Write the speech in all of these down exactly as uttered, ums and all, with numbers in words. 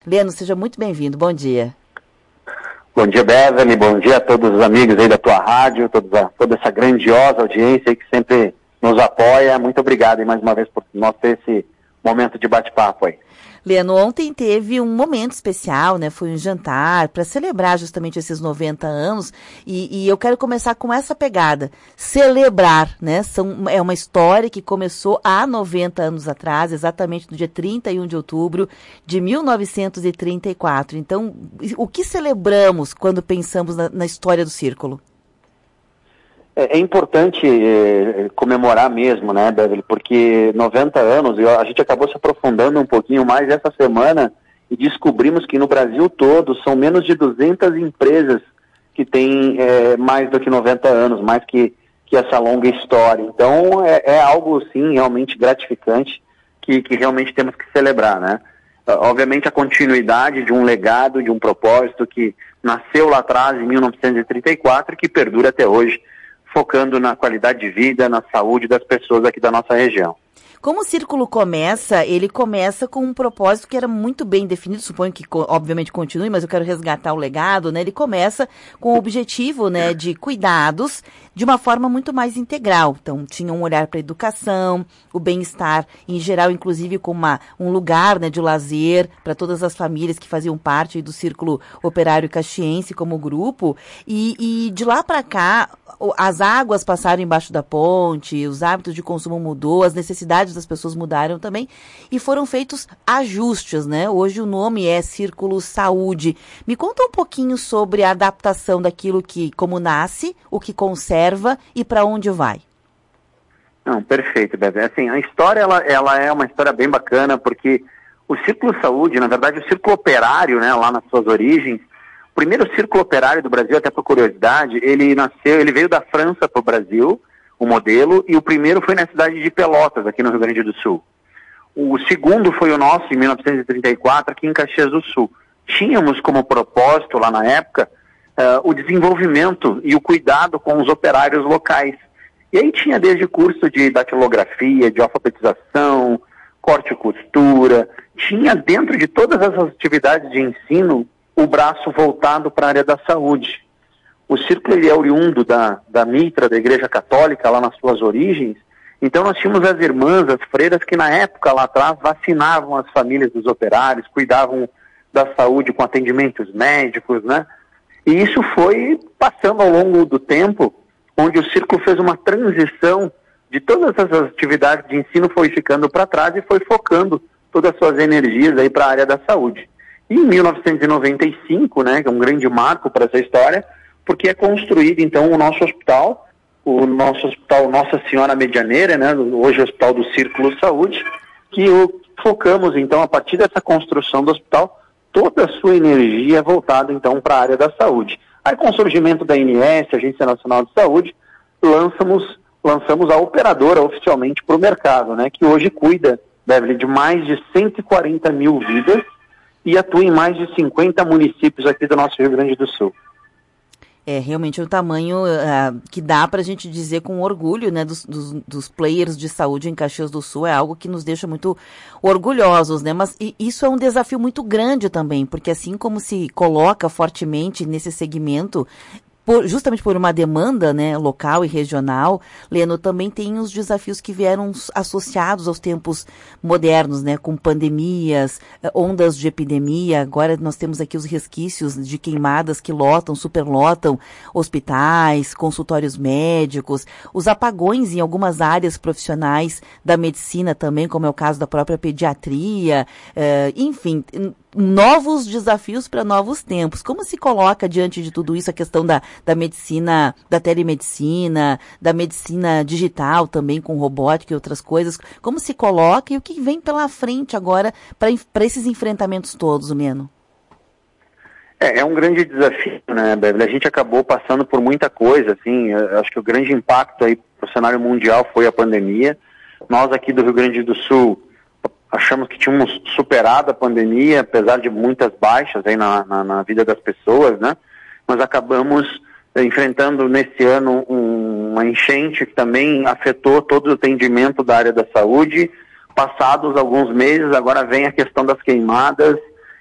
Leno, seja muito bem-vindo. Bom dia. Bom dia, Beverly. Bom dia a todos os amigos aí da tua rádio, todos a, toda essa grandiosa audiência aí que sempre nos apoia. Muito obrigado e mais uma vez por nós ter esse momento de bate-papo aí. Leno, ontem teve um momento especial, né? Foi um jantar para celebrar justamente esses noventa anos e, e eu quero começar com essa pegada. Celebrar, né? São, é uma história que começou há noventa anos atrás, exatamente no dia trinta e um de outubro de mil novecentos e trinta e quatro. Então, o que celebramos quando pensamos na, na história do Círculo? É, é importante é, comemorar mesmo, né, Beverly, porque noventa anos, e a gente acabou se aprofundando um pouquinho mais essa semana e descobrimos que no Brasil todo são menos de duzentas empresas que têm é, mais do que noventa anos, mais que, que essa longa história. Então é, é algo, sim, realmente gratificante que, que realmente temos que celebrar, né? Obviamente a continuidade de um legado, de um propósito que nasceu lá atrás, em mil novecentos e trinta e quatro, e que perdura até hoje, focando na qualidade de vida, na saúde das pessoas aqui da nossa região. Como o Círculo começa, ele começa com um propósito que era muito bem definido, suponho que obviamente continue, mas eu quero resgatar o legado, né? Ele começa com o objetivo, né, de cuidados de uma forma muito mais integral. Então, tinha um olhar para a educação, o bem-estar em geral, inclusive com uma, um lugar, né, de lazer para todas as famílias que faziam parte do Círculo Operário Caxiense como grupo. E, e de lá para cá, as águas passaram embaixo da ponte, os hábitos de consumo mudou, as necessidades das pessoas mudaram também e foram feitos ajustes, né? Hoje o nome é Círculo Saúde. Me conta um pouquinho sobre a adaptação daquilo que, como nasce, o que conserva e para onde vai. Não, perfeito, Bebê. Assim, a história ela, ela é uma história bem bacana porque o Círculo Saúde, na verdade o Círculo Operário, né, lá nas suas origens, o primeiro Círculo Operário do Brasil, até por curiosidade, ele nasceu, ele veio da França para o Brasil, o modelo, e o primeiro foi na cidade de Pelotas, aqui no Rio Grande do Sul. O segundo foi o nosso, em mil novecentos e trinta e quatro, aqui em Caxias do Sul. Tínhamos como propósito, lá na época, uh, o desenvolvimento e o cuidado com os operários locais. E aí tinha desde curso de datilografia, de alfabetização, corte e costura, tinha dentro de todas essas atividades de ensino o braço voltado para a área da saúde. O Círculo ele é oriundo da, da mitra da Igreja Católica, lá nas suas origens. Então nós tínhamos as irmãs, as freiras, que na época lá atrás vacinavam as famílias dos operários, cuidavam da saúde com atendimentos médicos, né? E isso foi passando ao longo do tempo, onde o Círculo fez uma transição de todas essas atividades de ensino, foi ficando para trás e foi focando todas as suas energias aí para a área da saúde. E em mil novecentos e noventa e cinco, né, que é um grande marco para essa história, porque é construído, então, o nosso hospital, o nosso hospital Nossa Senhora Medianeira, né, hoje o Hospital do Círculo Saúde, que o, focamos, então, a partir dessa construção do hospital, toda a sua energia voltada, então, para a área da saúde. Aí, com o surgimento da A N S, Agência Nacional de Saúde, lançamos, lançamos a operadora oficialmente para o mercado, né, que hoje cuida, Beverly, de mais de cento e quarenta mil vidas e atua em mais de cinquenta municípios aqui do nosso Rio Grande do Sul. É realmente um tamanho uh, que dá para a gente dizer com orgulho, né, dos, dos, dos players de saúde em Caxias do Sul, é algo que nos deixa muito orgulhosos, né, mas e, isso é um desafio muito grande também, porque assim como se coloca fortemente nesse segmento, Por, justamente por uma demanda, né, local e regional, Leno, também tem os desafios que vieram associados aos tempos modernos, né, com pandemias, ondas de epidemia. Agora nós temos aqui os resquícios de queimadas que lotam, superlotam hospitais, consultórios médicos, os apagões em algumas áreas profissionais da medicina também, como é o caso da própria pediatria, uh, enfim, novos desafios para novos tempos. Como se coloca diante de tudo isso a questão da, da medicina, da telemedicina, da medicina digital também com robótica e outras coisas? Como se coloca e o que vem pela frente agora para esses enfrentamentos todos, Leno? É, é um grande desafio, né, Beverly? A gente acabou passando por muita coisa, assim, eu acho que o grande impacto aí para o cenário mundial foi a pandemia. Nós aqui do Rio Grande do Sul achamos que tínhamos superado a pandemia, apesar de muitas baixas aí na, na, na vida das pessoas, né? Nós acabamos eh, enfrentando nesse ano um, uma enchente que também afetou todo o atendimento da área da saúde. Passados alguns meses, agora vem a questão das queimadas,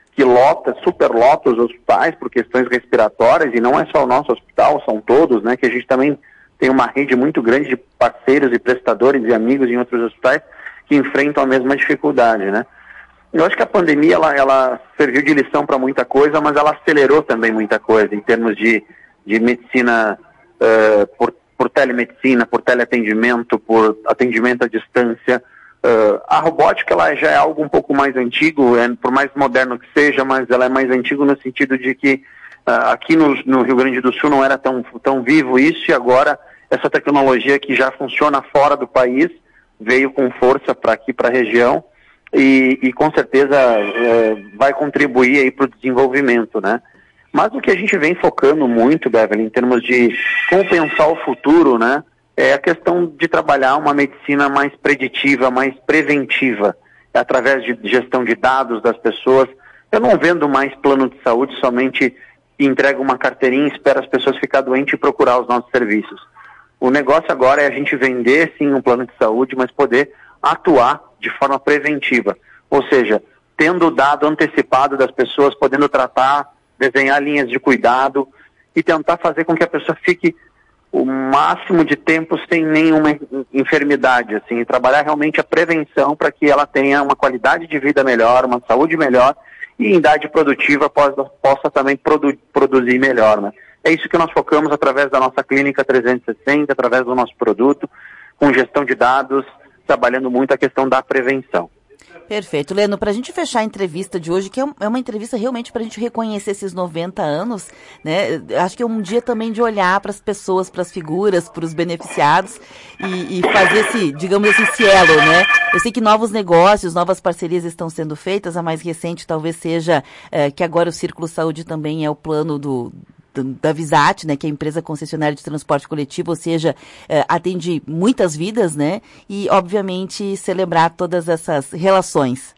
que lota, superlota os hospitais por questões respiratórias, e não é só o nosso hospital, são todos, né, que a gente também tem uma rede muito grande de parceiros e prestadores e amigos em outros hospitais que enfrentam a mesma dificuldade, né. Eu acho que a pandemia, ela, ela serviu de lição para muita coisa, mas ela acelerou também muita coisa, em termos de, de medicina uh, por, por telemedicina, por teleatendimento, por atendimento à distância. Uh, a robótica, ela já é algo um pouco mais antigo, é, por mais moderno que seja, mas ela é mais antigo no sentido de que uh, aqui no, no Rio Grande do Sul não era tão, tão vivo isso, e agora essa tecnologia que já funciona fora do país veio com força para aqui, para a região, e, e com certeza é, vai contribuir aí para o desenvolvimento, né? Mas o que a gente vem focando muito, Beverly, em termos de compensar o futuro, né, é a questão de trabalhar uma medicina mais preditiva, mais preventiva, através de gestão de dados das pessoas. Eu não vendo mais plano de saúde somente entrega uma carteirinha, espera as pessoas ficar doentes e procurar os nossos serviços. O negócio agora é a gente vender, sim, um plano de saúde, mas poder atuar de forma preventiva. Ou seja, tendo o dado antecipado das pessoas, podendo tratar, desenhar linhas de cuidado e tentar fazer com que a pessoa fique o máximo de tempo sem nenhuma enfermidade, assim, e trabalhar realmente a prevenção para que ela tenha uma qualidade de vida melhor, uma saúde melhor e em idade produtiva possa, possa também produ produzir melhor, né? É isso que nós focamos através da nossa clínica trezentos e sessenta, através do nosso produto, com gestão de dados, trabalhando muito a questão da prevenção. Perfeito. Leno, para a gente fechar a entrevista de hoje, que é uma entrevista realmente para a gente reconhecer esses noventa anos, né? Acho que é um dia também de olhar para as pessoas, para as figuras, para os beneficiados e, e fazer esse, digamos assim, esse elo, né? Eu sei que novos negócios, novas parcerias estão sendo feitas, a mais recente talvez seja é, que agora o Círculo Saúde também é o plano do... da Visat, né, que é a empresa concessionária de transporte coletivo, ou seja, eh, atende muitas vidas, né, e obviamente celebrar todas essas relações.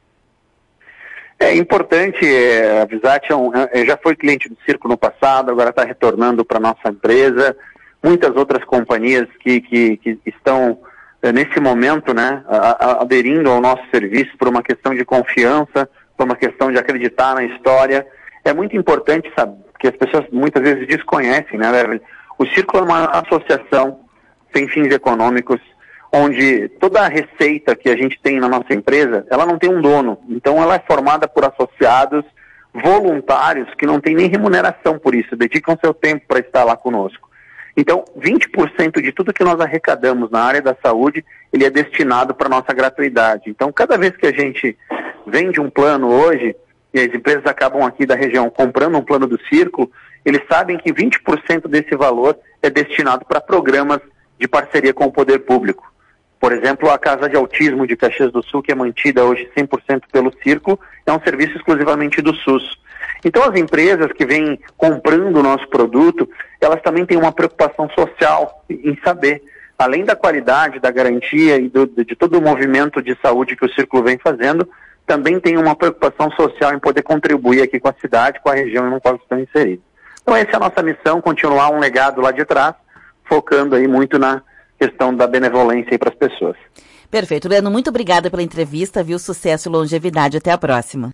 É importante, é, a Visat é um, é, já foi cliente do Círculo no passado, agora está retornando para a nossa empresa, muitas outras companhias que, que, que estão é, nesse momento, né, a, a, aderindo ao nosso serviço por uma questão de confiança, por uma questão de acreditar na história. É muito importante saber que as pessoas muitas vezes desconhecem, né? O Círculo é uma associação sem fins econômicos, onde toda a receita que a gente tem na nossa empresa, ela não tem um dono. Então ela é formada por associados voluntários que não têm nem remuneração por isso, dedicam seu tempo para estar lá conosco. Então, vinte por cento de tudo que nós arrecadamos na área da saúde, ele é destinado para nossa gratuidade. Então, cada vez que a gente vende um plano hoje, e as empresas acabam aqui da região comprando um plano do Círculo, eles sabem que vinte por cento desse valor é destinado para programas de parceria com o poder público. Por exemplo, a Casa de Autismo de Caxias do Sul, que é mantida hoje cem por cento pelo Círculo, é um serviço exclusivamente do SUS. Então as empresas que vêm comprando o nosso produto, elas também têm uma preocupação social em saber, além da qualidade, da garantia e do, de todo o movimento de saúde que o Círculo vem fazendo, também tem uma preocupação social em poder contribuir aqui com a cidade, com a região no qual estão inseridos. Então essa é a nossa missão, continuar um legado lá de trás, focando aí muito na questão da benevolência aí para as pessoas. Perfeito. Leno, muito obrigada pela entrevista, viu? Sucesso e longevidade. Até a próxima.